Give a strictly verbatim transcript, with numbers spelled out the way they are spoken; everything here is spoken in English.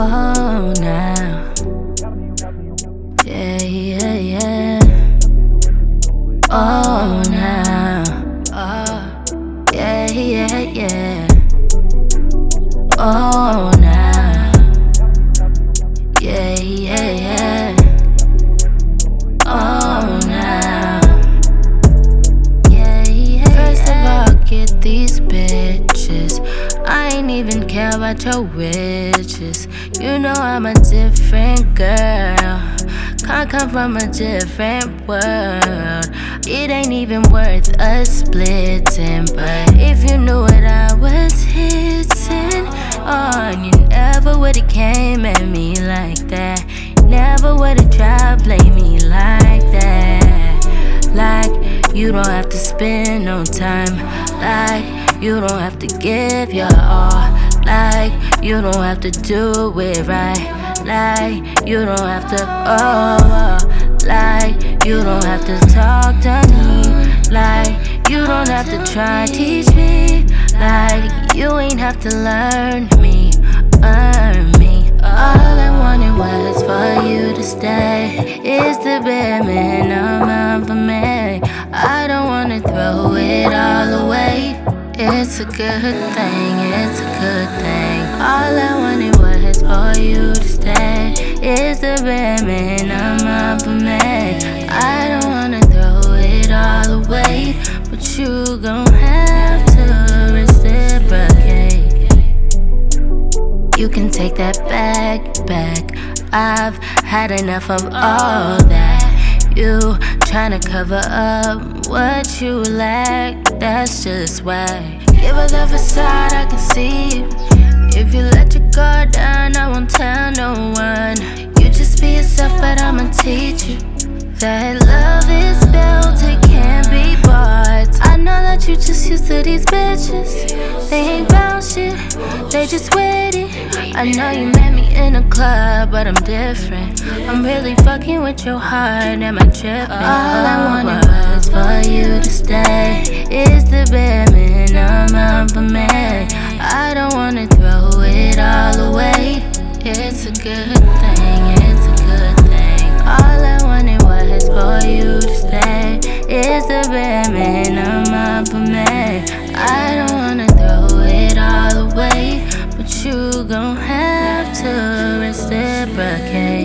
Oh, now. Yeah, yeah, yeah. Oh, now. Oh, yeah, yeah, yeah. Oh, now. Yeah, yeah, yeah. Oh, now. Yeah, yeah. First of all, get these bitches. I ain't even care about your riches. You know I'm a different girl. Can't come from a different world. It ain't even worth us splitting. But if you knew what I was hitting on, you never would've came at me like that. Never would've tried to blame me like that. Like you don't have to spend no time. Like you don't have to give your all. Like you don't have to do it right. Like you don't have to, oh, oh. Like you don't have to talk to me. Like you don't have to try and teach me. Like you ain't have to learn me, earn me. All I wanted was for you to stay. It's the bare minimum for me. I don't wanna throw it all away. It's a good thing, it's a good thing. All I wanted was for you to stay. It's the bare minimum for me. I don't wanna throw it all away, but you gon' have to reciprocate. You can take that back, back. I've had enough of all that. You tryna cover up what you lack, that's just why. Give her the facade, I can see it. If you let your guard down, I won't tell no one. You just be yourself, but I'ma teach you that love is built, it can't be bought. I know that you just used to these bitches. They ain't bout shit, they just with it. I know you met me in a club, but I'm different. I'm really fucking with your heart, am I tripping? All I wanted was for you to stay. It's the bare minimum for me. I don't wanna throw it all away. It's a good thing, it's a good thing. All I wanted was for you to stay. It's the bare minimum for me. I don't wanna throw it all away, but you gon' have to reciprocate.